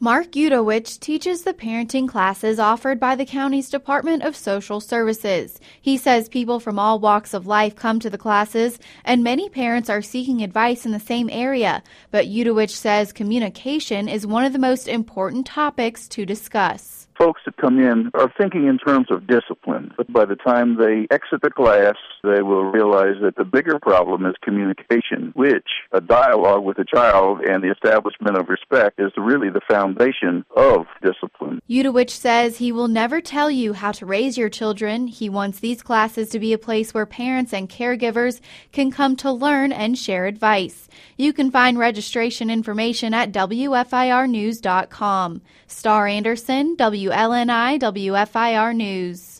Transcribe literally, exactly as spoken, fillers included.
Mark Udowich teaches the parenting classes offered by the county's Department of Social Services. He says people from all walks of life come to the classes, and many parents are seeking advice in the same area. But Udowich says communication is one of the most important topics to discuss. Folks that come in are thinking in terms of discipline, but by the time they exit the class, they will realize that the bigger problem is communication, which a dialogue with a child and the establishment of respect is really the foundation of discipline. Udowich says he will never tell you how to raise your children. He wants these classes to be a place where parents and caregivers can come to learn and share advice. You can find registration information at W F I R news dot com. Star Anderson, W L N I W F I R News.